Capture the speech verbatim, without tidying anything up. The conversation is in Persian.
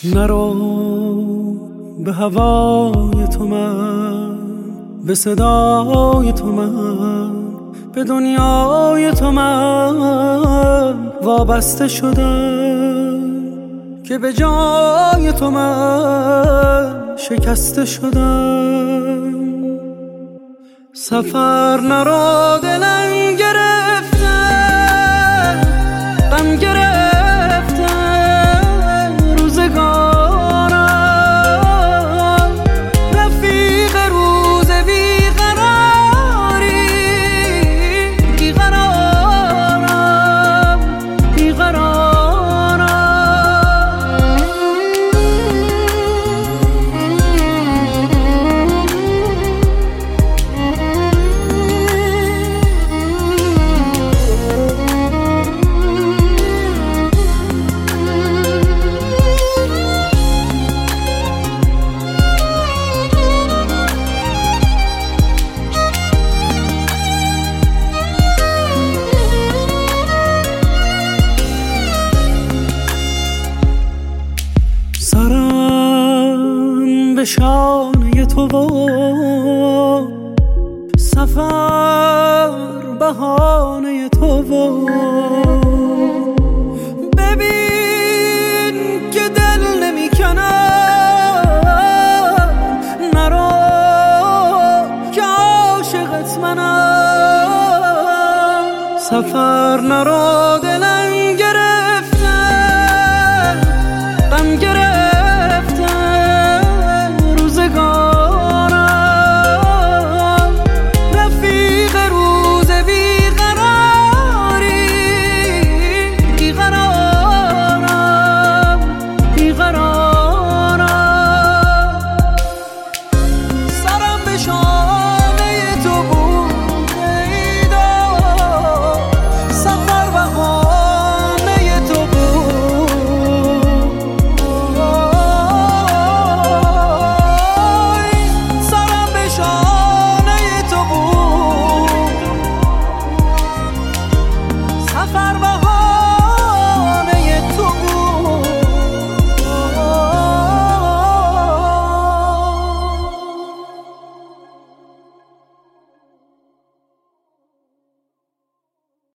نرو به هوای تو من، به صدای تو من، به دنیای تو من وابسته شدم که به جای تو من شکسته شدم. سفر نرو دلم گرفته، غم گرفته روزگارم، رفیق روز بیقراری، بیقرارم بیقرارم. سرم به شانه تو و سفر بهانه تو و ببین که دل نمی کنم، نرو که عاشقت منم. سفر نرو